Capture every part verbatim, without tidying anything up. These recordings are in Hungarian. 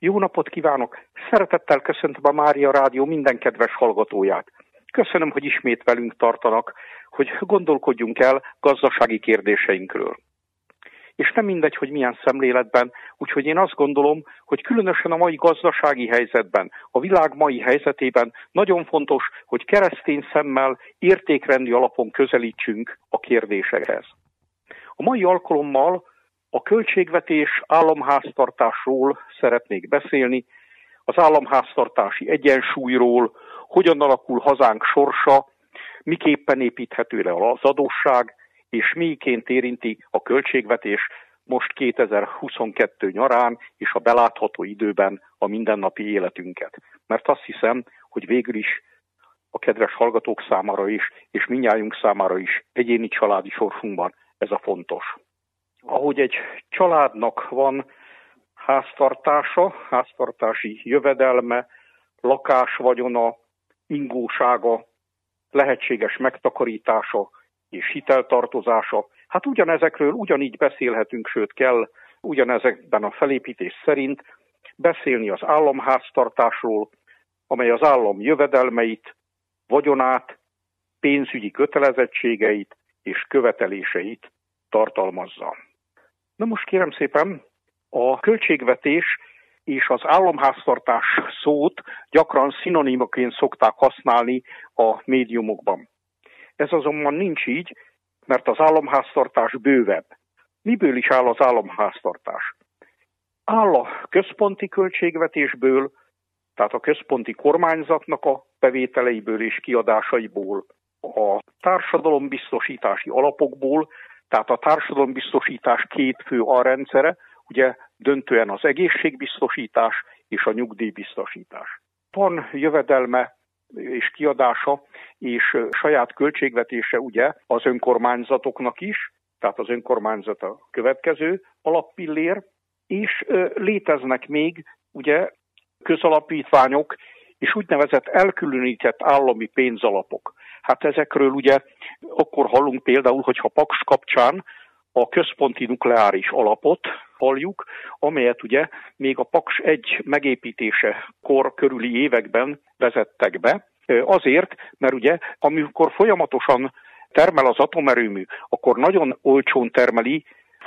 Jó napot kívánok! Szeretettel köszöntöm a Mária Rádió minden kedves hallgatóját. Köszönöm, hogy ismét velünk tartanak, hogy gondolkodjunk el gazdasági kérdéseinkről. És nem mindegy, hogy milyen szemléletben, úgyhogy én azt gondolom, hogy különösen a mai gazdasági helyzetben, a világ mai helyzetében nagyon fontos, hogy keresztény szemmel, értékrendi alapon közelítsünk a kérdésekhez. A mai alkalommal a költségvetés államháztartásról szeretnék beszélni, az államháztartási egyensúlyról, hogyan alakul hazánk sorsa, miképpen építhető le az adósság, és miként érinti a költségvetés most kétezer-huszonkettő nyarán és a belátható időben a mindennapi életünket. Mert azt hiszem, hogy végül is a kedves hallgatók számára is, és mindnyájunk számára is egyéni családi sorsunkban ez a fontos. Ahogy egy családnak van háztartása, háztartási jövedelme, lakásvagyona, ingósága, lehetséges megtakarítása és hiteltartozása, hát ugyanezekről ugyanígy beszélhetünk, sőt kell ugyanezekben a felépítés szerint beszélni az államháztartásról, amely az állam jövedelmeit, vagyonát, pénzügyi kötelezettségeit és követeléseit tartalmazza. Na most kérem szépen, a költségvetés és az államháztartás szót gyakran szinonimaként szokták használni a médiumokban. Ez azonban nincs így, mert az államháztartás bővebb. Miből is áll az államháztartás? Áll a központi költségvetésből, tehát a központi kormányzatnak a bevételeiből és kiadásaiból, a társadalombiztosítási alapokból, tehát a társadalombiztosítás két fő alrendszere, ugye döntően az egészségbiztosítás és a nyugdíjbiztosítás. Van jövedelme és kiadása és saját költségvetése ugye az önkormányzatoknak is, tehát az önkormányzat a következő alappillér, és léteznek még ugye közalapítványok és úgynevezett elkülönített állami pénzalapok. Hát ezekről ugye akkor hallunk például, hogyha Paks kapcsán a központi nukleáris alapot halljuk, amelyet ugye még a Paks egy megépítése kor körüli években vezettek be. Azért, mert ugye amikor folyamatosan termel az atomerőmű, akkor nagyon olcsón termeli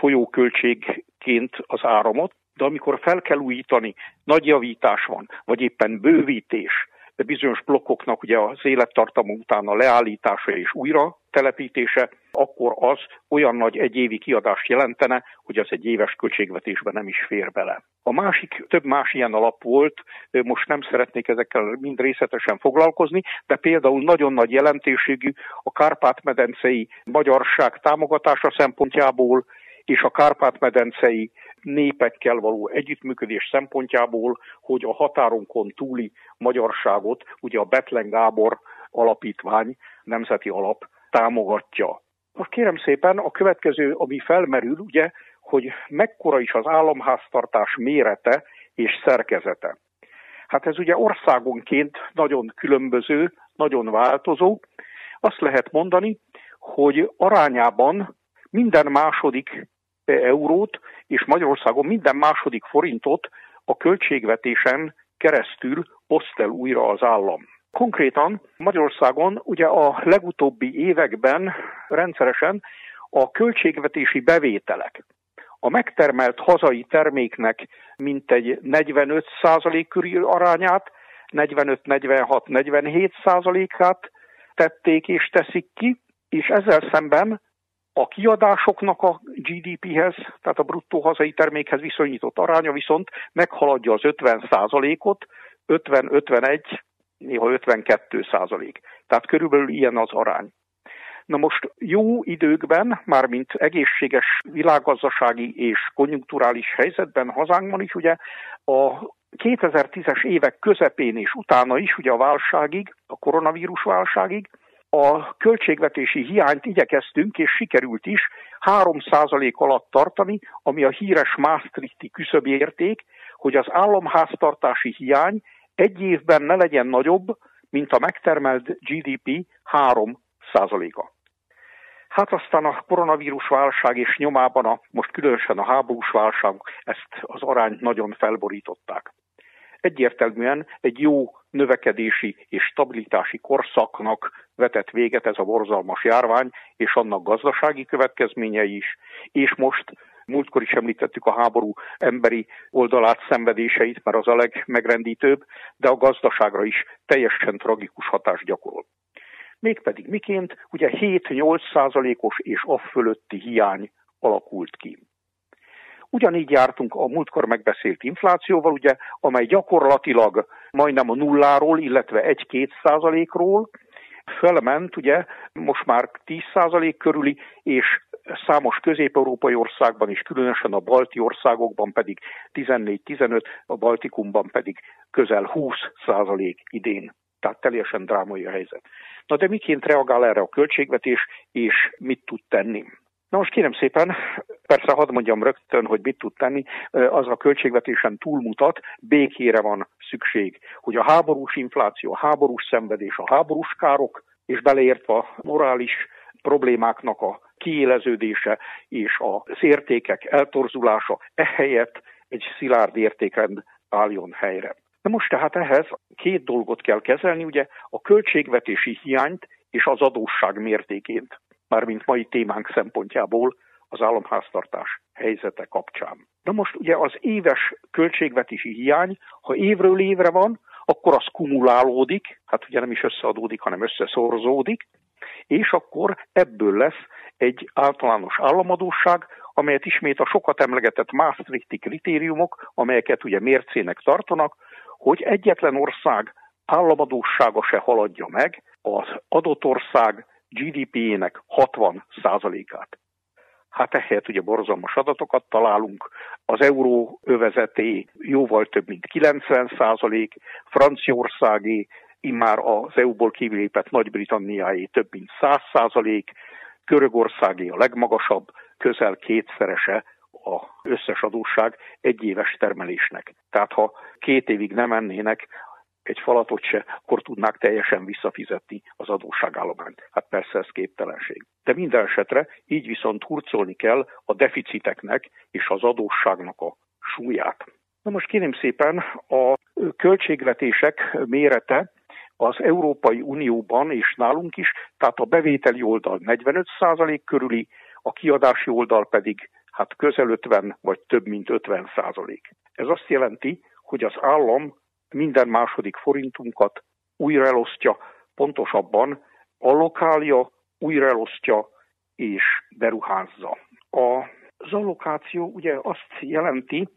folyóköltségként az áramot, de amikor fel kell újítani, nagy javítás van, vagy éppen bővítés, de bizonyos blokkoknak ugye az élettartama után a leállítása és újra telepítése, akkor az olyan nagy egyévi kiadást jelentene, hogy az egy éves költségvetésben nem is fér bele. A másik, több más ilyen alap volt, most nem szeretnék ezekkel mind részletesen foglalkozni, de például nagyon nagy jelentőségű a Kárpát-medencei magyarság támogatása szempontjából, és a Kárpát-medencei népekkel való együttműködés szempontjából, hogy a határonkon túli magyarságot ugye a Bethlen Gábor alapítvány, nemzeti alap támogatja. Most kérem szépen, a következő, ami felmerül, ugye, hogy mekkora is az államháztartás mérete és szerkezete. Hát ez ugye országonként nagyon különböző, nagyon változó. Azt lehet mondani, hogy arányában minden második eurót, és Magyarországon minden második forintot a költségvetésen keresztül oszt el újra az állam. Konkrétan Magyarországon ugye a legutóbbi években rendszeresen a költségvetési bevételek, a megtermelt hazai terméknek mintegy negyvenöt százalék körül arányát, negyvenöt-negyvenhat-negyvenhét százalékát tették és teszik ki, és ezzel szemben a kiadásoknak a gé dé péhez, tehát a bruttó hazai termékhez viszonyított aránya viszont meghaladja az ötven százalékot, ötven-ötvenegy, néha ötvenkettő százalék. Tehát körülbelül ilyen az arány. Na most jó időkben, mármint egészséges világgazdasági és konjunkturális helyzetben hazánkban is, ugye a kétezer-tízes évek közepén és utána is, ugye a válságig, a koronavírus válságig, a költségvetési hiányt igyekeztünk, és sikerült is három százalék alatt tartani, ami a híres Maastrichti küszöbérték, hogy az államháztartási hiány egy évben ne legyen nagyobb, mint a megtermelt gé dé pé három százaléka. Hát aztán a koronavírus válság és nyomában a, most különösen a háborús válság ezt az arányt nagyon felborították. egyértelműen egy jó növekedési és stabilitási korszaknak vetett véget ez a borzalmas járvány, és annak gazdasági következményei is, és most múltkor is említettük a háború emberi oldalát, szenvedéseit, mert az a legmegrendítőbb, de a gazdaságra is teljesen tragikus hatást gyakorol. Mégpedig miként? Ugye hét-nyolc százalékos és a fölötti hiány alakult ki. Ugyanígy jártunk a múltkor megbeszélt inflációval, ugye, amely gyakorlatilag majdnem a nulláról, illetve egy-két százalékról felment, ugye, most már tíz százalék körüli, és számos közép-európai országban is, különösen a balti országokban pedig tizennégy-tizenöt, a Baltikumban pedig közel húsz százalék idén. Tehát teljesen drámai a helyzet. Na de miként reagál erre a költségvetés, és mit tud tenni? Na most kérem szépen, persze hadd mondjam rögtön, hogy mit tud tenni, az a költségvetésen túlmutat, békére van szükség, hogy a háborús infláció, a háborús szenvedés, a háborús károk, és beleértve a morális problémáknak a kiéleződése és az értékek eltorzulása, ehelyett egy szilárd értékrend álljon helyre. Na most tehát ehhez két dolgot kell kezelni, ugye a költségvetési hiányt és az adósság mértékét, mármint mai témánk szempontjából az államháztartás helyzete kapcsán. Na most ugye az éves költségvetési hiány, ha évről évre van, akkor az kumulálódik, hát ugye nem is összeadódik, hanem összeszorzódik, és akkor ebből lesz egy általános államadósság, amelyet ismét a sokat emlegetett Maastrichti kritériumok, amelyeket ugye mércének tartanak, hogy egyetlen ország államadóssága se haladja meg az adott ország gé dé pé-jének hatvan százalékát. Hát ehelyett ugye borzalmas adatokat találunk, az euróövezeté jóval több mint kilencven százalék, Franciaországé, immár az é u-ból kivélépett Nagy-Britanniáé több mint száz százalék, Görögországé a legmagasabb, közel kétszerese az összes adósság egyéves termelésnek. Tehát ha két évig nem ennének egy falatot se, akkor tudnák teljesen visszafizetni az adósságállományt. Hát persze ez képtelenség. De minden esetre így viszont hurcolni kell a deficiteknek és az adósságnak a súlyát. Na most kérem szépen, a költségvetések mérete az Európai Unióban és nálunk is, tehát a bevételi oldal negyvenöt százalék körüli, a kiadási oldal pedig hát közel ötven vagy több mint ötven százalék. Ez azt jelenti, hogy az állam minden második forintunkat újraelosztja, pontosabban allokálja, újraelosztja és beruházza. Az allokáció ugye azt jelenti,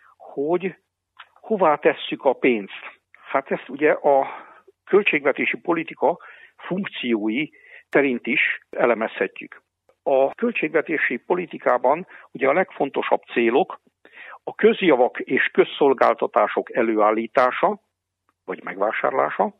hogy hová tesszük a pénzt. Hát ezt ugye a költségvetési politika funkciói szerint is elemezhetjük. A költségvetési politikában ugye a legfontosabb célok a közjavak és közszolgáltatások előállítása, vagy megvásárlása.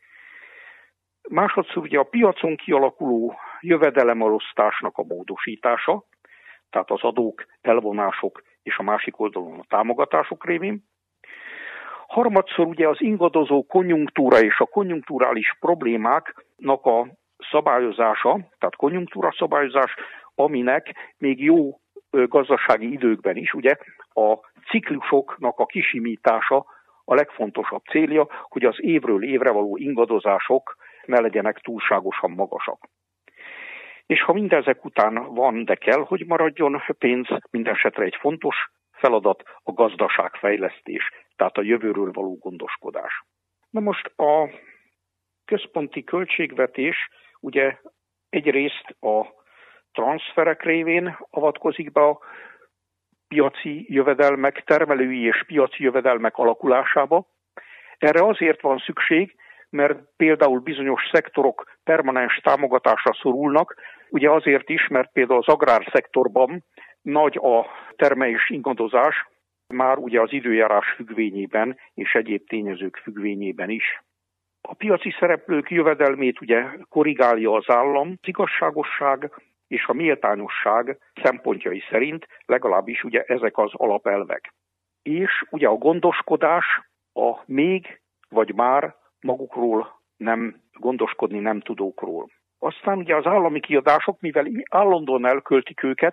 Másodszor ugye a piacon kialakuló jövedelemelosztásnak a módosítása, tehát az adók, elvonások és a másik oldalon a támogatások révén. Harmadszor ugye az ingadozó konjunktúra és a konjunkturális problémáknak a szabályozása, tehát konjunktúra szabályozás, aminek még jó gazdasági időkben is, ugye a ciklusoknak a kisimítása a legfontosabb célja, hogy az évről évre való ingadozások ne legyenek túlságosan magasak. És ha mindezek után van, de kell, hogy maradjon pénz, mindenesetre egy fontos feladat a gazdaságfejlesztés, tehát a jövőről való gondoskodás. Na most a központi költségvetés ugye egyrészt a transzferek révén avatkozik be a piaci jövedelmek, termelői és piaci jövedelmek alakulásába. Erre azért van szükség, mert például bizonyos szektorok permanens támogatásra szorulnak, ugye azért is, mert például az agrárszektorban nagy a termelés ingadozás, már ugye az időjárás függvényében és egyéb tényezők függvényében is. A piaci szereplők jövedelmét ugye korrigálja az állam, az igazságosság és a méltányosság szempontjai szerint, legalábbis ugye ezek az alapelvek. És ugye a gondoskodás a még vagy már magukról nem gondoskodni nem tudókról. Aztán ugye az állami kiadások, mivel állandóan elköltik őket,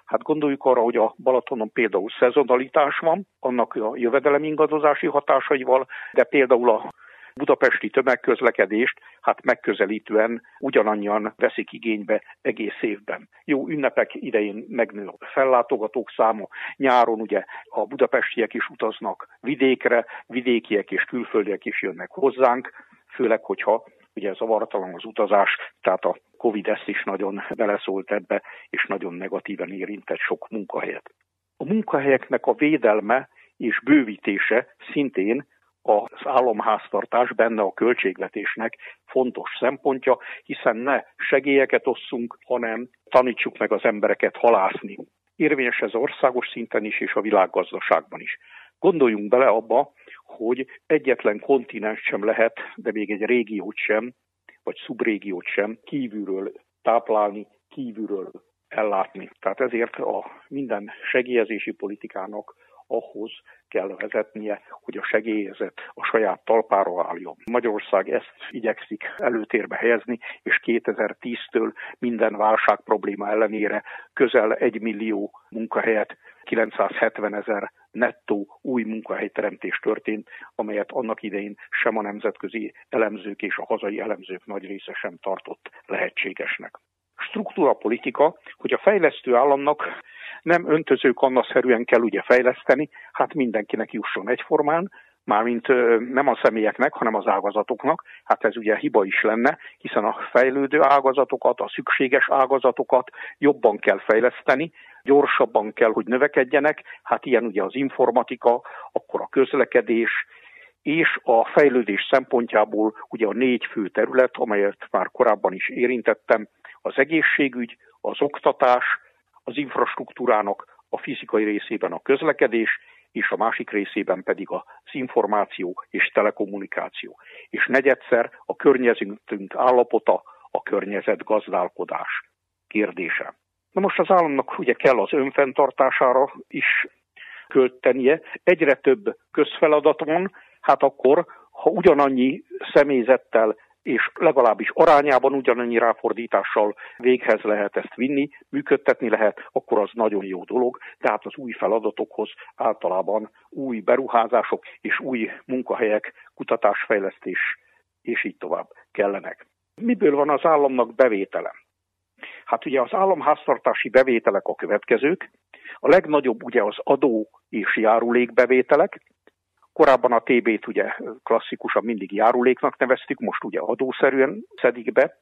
Hát gondoljuk arra, hogy a Balatonon például szezonalitás van, annak a jövedelemingadozási hatásaival, de például a budapesti tömegközlekedést hát megközelítően ugyanannyian veszik igénybe egész évben. Jó, ünnepek idején megnő a fellátogatók száma, nyáron ugye a budapestiek is utaznak vidékre, vidékiek és külföldiek is jönnek hozzánk, főleg, hogyha ugye zavartalan az utazás, tehát a Covid ezt is nagyon beleszólt ebbe, és nagyon negatíven érintett sok munkahelyet. A munkahelyeknek a védelme és bővítése szintén az államháztartás, benne a költségvetésnek fontos szempontja, hiszen ne segélyeket osszunk, hanem tanítsuk meg az embereket halászni. Érvényes ez országos szinten is, és a világgazdaságban is. Gondoljunk bele abba, hogy egyetlen kontinens sem lehet, de még egy régiót sem, vagy szubrégiót sem kívülről táplálni, kívülről ellátni. Tehát ezért a minden segélyezési politikának ahhoz kell vezetnie, hogy a segélyezet a saját talpára álljon. Magyarország ezt igyekszik előtérbe helyezni, és kétezer-tíztől minden válság probléma ellenére közel egy millió munkahelyet, kilencszázhetvenezer nettó új munkahelyteremtés történt, amelyet annak idején sem a nemzetközi elemzők és a hazai elemzők nagy része sem tartott lehetségesnek. Struktúrapolitika, hogy a fejlesztő államnak nem öntöző kannaszerűen kell ugye fejleszteni, hát mindenkinek jusson egyformán, mármint nem a személyeknek, hanem az ágazatoknak, hát ez ugye hiba is lenne, hiszen a fejlődő ágazatokat, a szükséges ágazatokat jobban kell fejleszteni, gyorsabban kell, hogy növekedjenek, hát ilyen ugye az informatika, akkor a közlekedés, és a fejlődés szempontjából ugye a négy fő terület, amelyet már korábban is érintettem, az egészségügy, az oktatás, az infrastruktúrának a fizikai részében a közlekedés, és a másik részében pedig az információ és telekommunikáció. És negyedszer a környezetünk állapota, a környezetgazdálkodás kérdése. Na most az államnak ugye kell az önfenntartására is költenie, egyre több közfeladat van, hát akkor, ha ugyanannyi személyzettel és legalábbis arányában ugyanannyi ráfordítással véghez lehet ezt vinni, működtetni lehet, akkor az nagyon jó dolog, tehát az új feladatokhoz általában új beruházások és új munkahelyek, kutatásfejlesztés és így tovább kellenek. Miből van az államnak bevétele? Hát ugye az államháztartási bevételek a következők, a legnagyobb ugye az adó és járulékbevételek. Korábban a té bét ugye klasszikusan mindig járuléknak neveztük, most ugye adószerűen szedik be.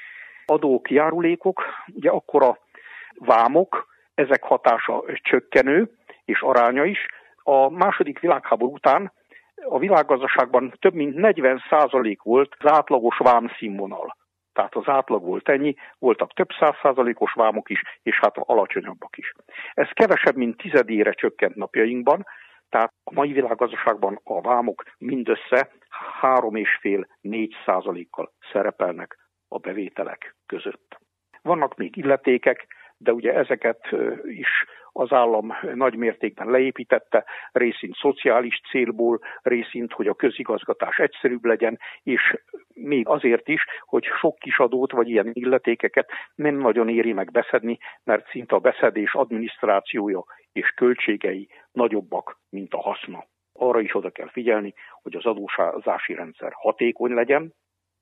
Adók, járulékok, ugye akkor a vámok, ezek hatása csökkenő és aránya is. A második világháború után a világgazdaságban több mint negyven százalék volt az átlagos vámszínvonal. Tehát az átlag volt ennyi, voltak több száz százalékos vámok is, és hát alacsonyabbak is. Ez kevesebb, mint tizedére csökkent napjainkban, tehát a mai világgazdaságban a vámok mindössze három és fél négy százalékkal szerepelnek a bevételek között. Vannak még illetékek, de ugye ezeket is az állam nagy mértékben leépítette, részint szociális célból, részint, hogy a közigazgatás egyszerűbb legyen, és még azért is, hogy sok kis adót vagy ilyen illetékeket nem nagyon éri meg beszedni, mert szinte a beszedés adminisztrációja és költségei nagyobbak, mint a haszna. Arra is oda kell figyelni, hogy az adózási rendszer hatékony legyen,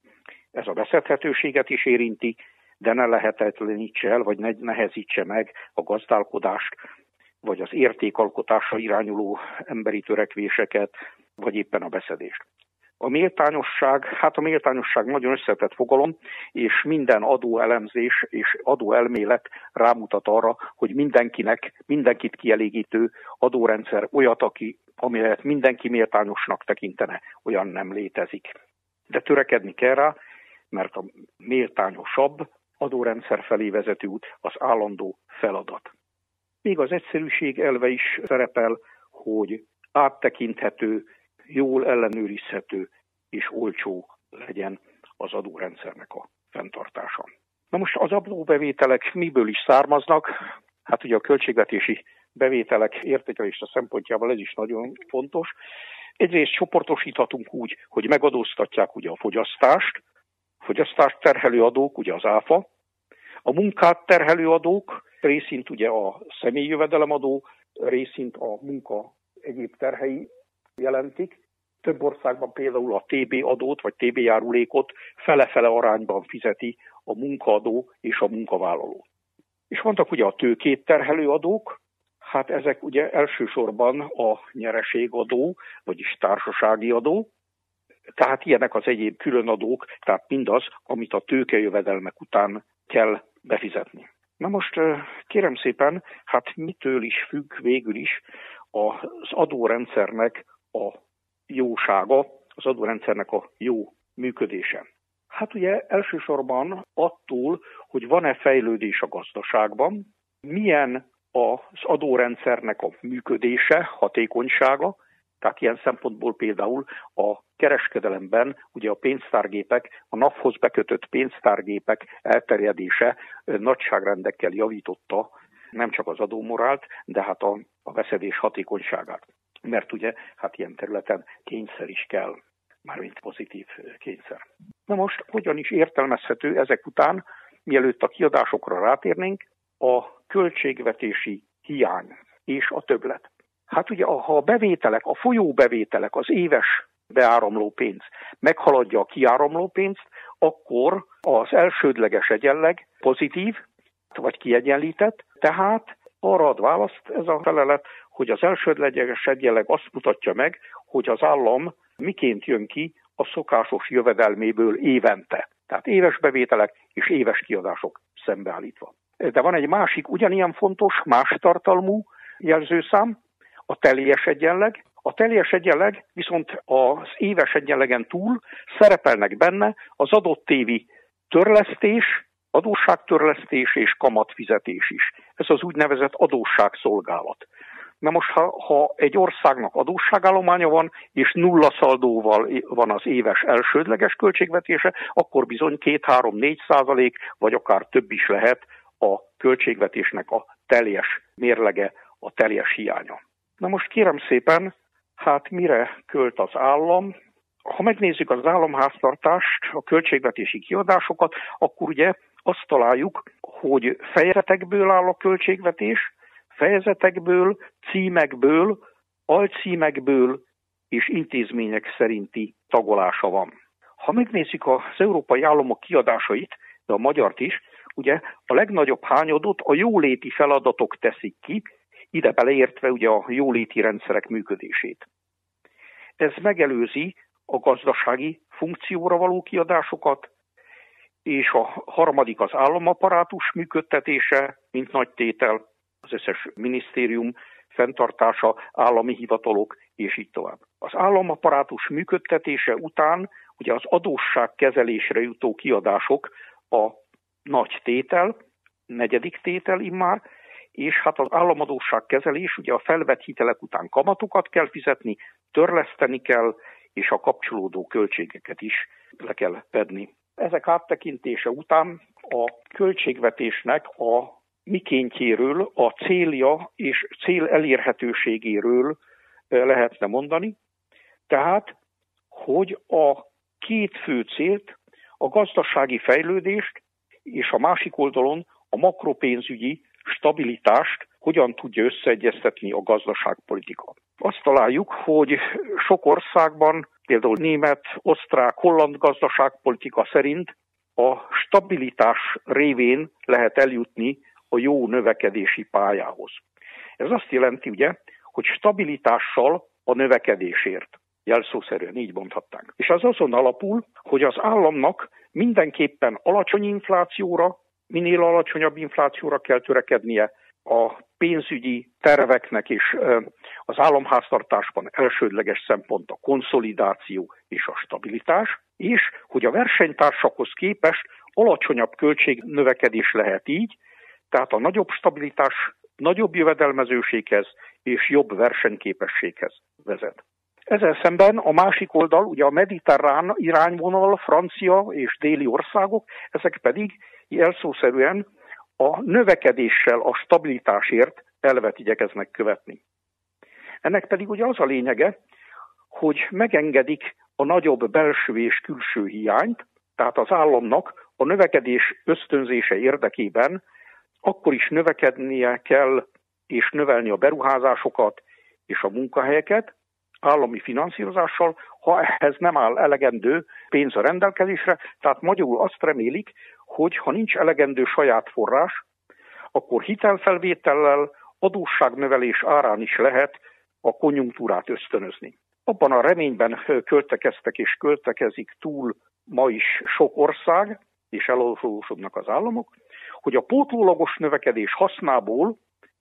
ez a beszedhetőséget is érinti, de ne lehetetlenítse el, vagy ne nehezítse meg a gazdálkodást, vagy az értékalkotásra irányuló emberi törekvéseket, vagy éppen a beszedést. A méltányosság, hát a méltányosság nagyon összetett fogalom, és minden adóelemzés és adóelmélet rámutat arra, hogy mindenkinek, mindenkit kielégítő adórendszer olyat, aki, amelyet mindenki méltányosnak tekintene, olyan nem létezik. De törekedni kell rá, mert a méltányosabb adórendszer felé vezető út az állandó feladat. Még az egyszerűség elve is szerepel, hogy áttekinthető, jól ellenőrizhető és olcsó legyen az adórendszernek a fenntartása. Na most az adóbevételek miből is származnak? Hát ugye a költségvetési bevételek értékelése szempontjából ez is nagyon fontos. Egyrészt csoportosíthatunk úgy, hogy megadóztatják ugye a fogyasztást, fogyasztást terhelő adók, ugye az áfa, a munkát terhelő adók, részint ugye a személyi jövedelemadó, részint a munka egyéb terhei jelentik. Több országban például a té bé adót vagy té bé járulékot fele-fele arányban fizeti a munkaadó és a munkavállaló. És vannak ugye a tőkét terhelő adók, hát ezek ugye elsősorban a nyereségadó, vagyis társasági adó, tehát ilyenek az egyéb különadók, tehát mindaz, amit a tőkejövedelmek után kell befizetni. Na most kérem szépen, hát mitől is függ végül is az adórendszernek a jósága, az adórendszernek a jó működése? Hát ugye elsősorban attól, hogy van-e fejlődés a gazdaságban, milyen az adórendszernek a működése, hatékonysága, tehát ilyen szempontból például a kereskedelemben ugye a pénztárgépek, a naphoz bekötött pénztárgépek elterjedése nagyságrendekkel javította nem csak az adómorált, de hát a, a beszedés hatékonyságát. Mert ugye hát ilyen területen kényszer is kell, mármint pozitív kényszer. Na most hogyan is értelmezhető ezek után, mielőtt a kiadásokra rátérnénk, a költségvetési hiány és a többlet. Hát ugye, ha a bevételek, a folyóbevételek, az éves beáramló pénz meghaladja a kiáramló pénzt, akkor az elsődleges egyenleg pozitív, vagy kiegyenlített, tehát arra ad választ ez a felelet, hogy az elsődleges egyenleg azt mutatja meg, hogy az állam miként jön ki a szokásos jövedelméből évente. Tehát éves bevételek és éves kiadások szembeállítva. De van egy másik ugyanilyen fontos, más tartalmú jelzőszám, a teljes egyenleg. A teljes egyenleg viszont az éves egyenlegen túl szerepelnek benne az adott évi törlesztés, adósságtörlesztés és kamatfizetés is. Ez az úgynevezett adósságszolgálat. Na most, ha, ha egy országnak adósságállománya van, és nulla szaldóval van az éves elsődleges költségvetése, akkor bizony két-három-négy százalék, vagy akár több is lehet a költségvetésnek a teljes mérlege, a teljes hiánya. Na most kérem szépen, hát mire költ az állam? Ha megnézzük az államháztartást, a költségvetési kiadásokat, akkor ugye azt találjuk, hogy fejezetekből áll a költségvetés, fejezetekből, címekből, alcímekből és intézmények szerinti tagolása van. Ha megnézzük az európai államok kiadásait, de a magyart is, ugye a legnagyobb hányadot a jóléti feladatok teszik ki, ide beleértve ugye a jóléti rendszerek működését. Ez megelőzi a gazdasági funkcióra való kiadásokat, és a harmadik az államapparátus működtetése, mint nagy tétel, az összes minisztérium fenntartása, állami hivatalok, és így tovább. Az államapparátus működtetése után ugye az adósságkezelésre jutó kiadások a nagy tétel, negyedik tétel immár, és hát az államadósságkezelés, ugye a felvett hitelek után kamatokat kell fizetni, törleszteni kell, és a kapcsolódó költségeket is le kell fedni. Ezek áttekintése után a költségvetésnek a mikéntjéről, a célja és cél elérhetőségéről lehetne mondani. Tehát, hogy a két fő célt, a gazdasági fejlődést és a másik oldalon a makropénzügyi stabilitást hogyan tudja összeegyeztetni a gazdaságpolitika. Azt találjuk, hogy sok országban, például német, osztrák, holland gazdaságpolitika szerint a stabilitás révén lehet eljutni a jó növekedési pályához. Ez azt jelenti, ugye, hogy stabilitással a növekedésért. Jelszószerűen így mondhatnánk. És az azon alapul, hogy az államnak mindenképpen alacsony inflációra, minél alacsonyabb inflációra kell törekednie, a pénzügyi terveknek és az államháztartásban elsődleges szempont a konszolidáció és a stabilitás, és hogy a versenytársakhoz képest alacsonyabb költségnövekedés lehet így, tehát a nagyobb stabilitás nagyobb jövedelmezőséghez és jobb versenyképességhez vezet. Ezzel szemben a másik oldal, ugye a mediterrán irányvonal, francia és déli országok, ezek pedig jelszószerűen a növekedéssel a stabilitásért elvet igyekeznek követni. Ennek pedig ugye az a lényege, hogy megengedik a nagyobb belső és külső hiányt, tehát az államnak a növekedés ösztönzése érdekében akkor is növekednie kell és növelni a beruházásokat és a munkahelyeket állami finanszírozással, ha ehhez nem áll elegendő pénz a rendelkezésre. Tehát magyarul azt remélik, hogy ha nincs elegendő saját forrás, akkor hitelfelvétellel, adósságnövelés árán is lehet a konjunktúrát ösztönözni. Abban a reményben költekeztek és költekezik túl ma is sok ország, és eladósodnak az államok, hogy a pótlólagos növekedés hasznából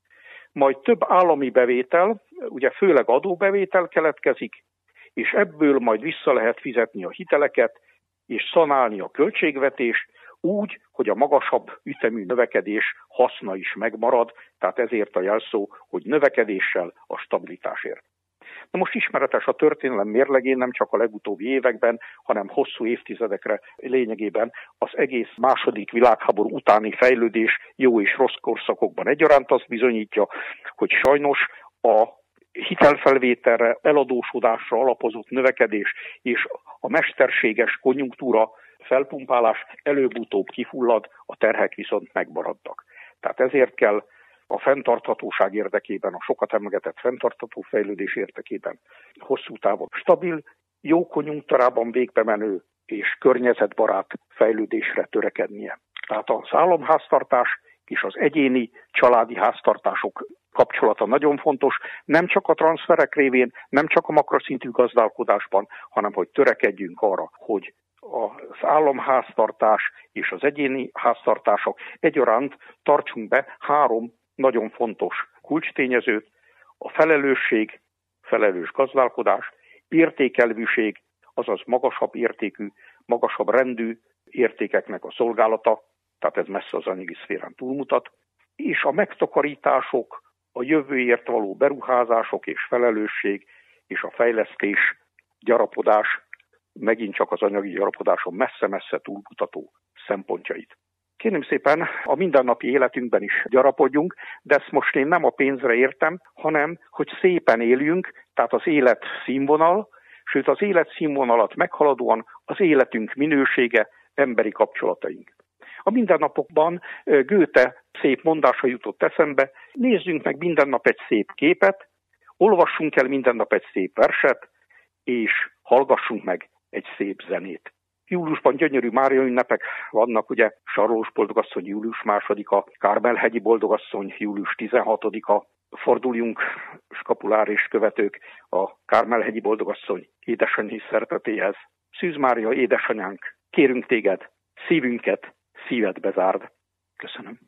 majd több állami bevétel, ugye főleg adóbevétel keletkezik, és ebből majd vissza lehet fizetni a hiteleket, és szanálni a költségvetést úgy, hogy a magasabb ütemű növekedés haszna is megmarad, tehát ezért a jelszó, hogy növekedéssel a stabilitásért. Na most ismeretes a történelem mérlegén nem csak a legutóbbi években, hanem hosszú évtizedekre lényegében az egész második világháború utáni fejlődés jó és rossz korszakokban egyaránt azt bizonyítja, hogy sajnos a hitelfelvételre, eladósodásra alapozott növekedés és a mesterséges konjunktúra felpumpálás előbb-utóbb kifullad, a terhek viszont megmaradnak. Tehát ezért kell a fenntarthatóság érdekében, a sokat emlegetett fenntartható fejlődés érdekében hosszú távon stabil, jó konjunktúrában végbe menő és környezetbarát fejlődésre törekednie. Tehát az államháztartás és az egyéni családi háztartások kapcsolata nagyon fontos, nem csak a transzferek révén, nem csak a makroszintű gazdálkodásban, hanem hogy törekedjünk arra, hogy az államháztartás és az egyéni háztartások egyaránt tartsunk be három nagyon fontos kulcstényezőt: a felelősség, felelős gazdálkodás, értékelvűség, azaz magasabb értékű, magasabb rendű értékeknek a szolgálata, tehát ez messze az anyagi szférán túlmutat, és a megtakarítások, a jövőért való beruházások és felelősség, és a fejlesztés, gyarapodás, megint csak az anyagi gyarapodáson messze-messze túlmutató szempontjait. Kérném szépen, a mindennapi életünkben is gyarapodjunk, de ezt most én nem a pénzre értem, hanem hogy szépen éljünk, tehát az élet színvonal, sőt az élet színvonalat meghaladóan az életünk minősége, emberi kapcsolataink. A mindennapokban Goethe szép mondása jutott eszembe: nézzünk meg minden nap egy szép képet, olvassunk el minden nap egy szép verset, és hallgassunk meg egy szép zenét. Júliusban gyönyörű Mária ünnepek vannak, ugye Sarlós boldogasszony július másodika, Kármel-hegyi boldogasszony július tizenhatodika, forduljunk skapulár és követők a Kármel-hegyi boldogasszony édesanyji szeretetéhez. Szűz Mária, édesanyánk, kérünk téged, szívünket, szívedbe zárd. Köszönöm.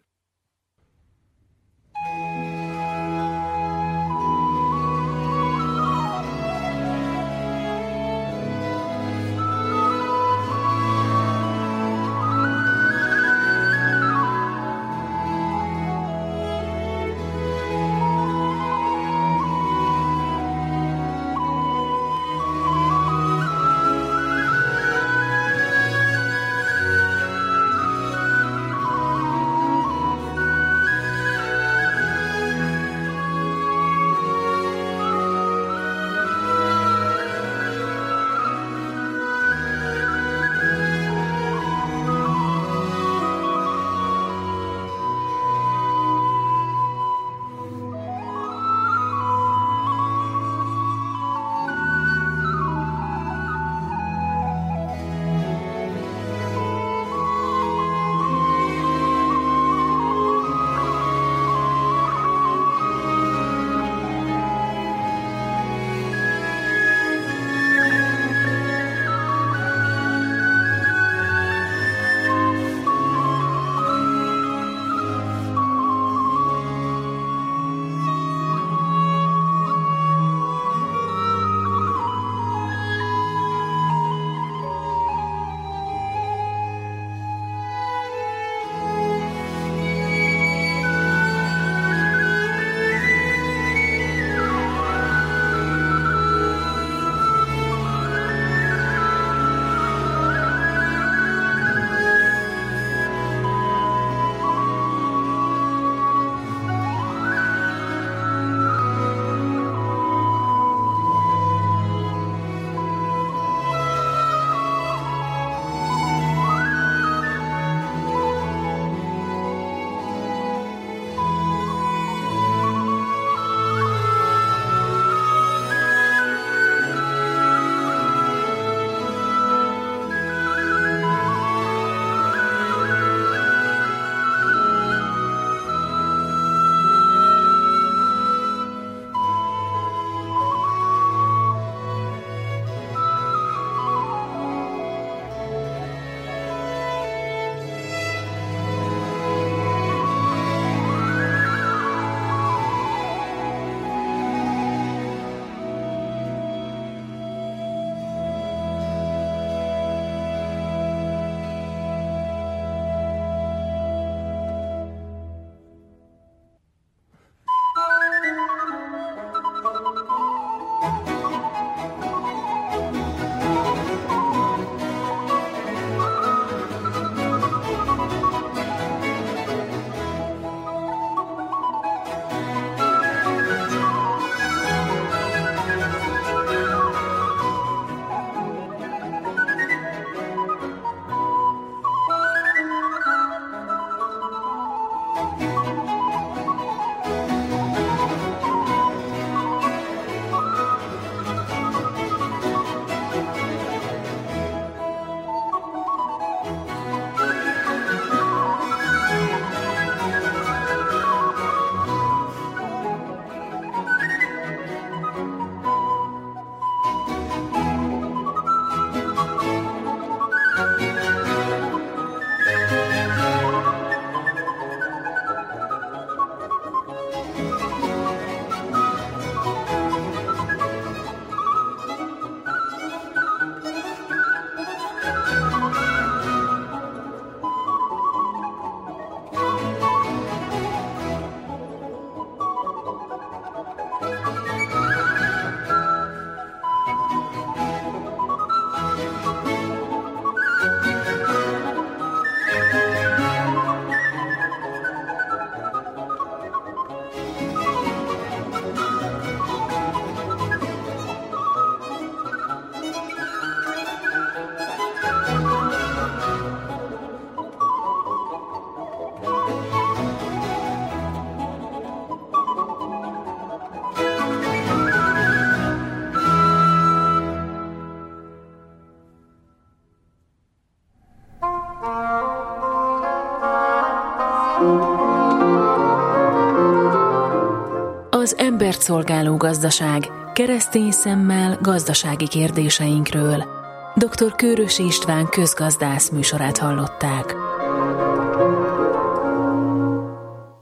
Az embert szolgáló gazdaság, keresztény szemmel gazdasági kérdéseinkről. doktor Kőrösi István közgazdász műsorát hallották.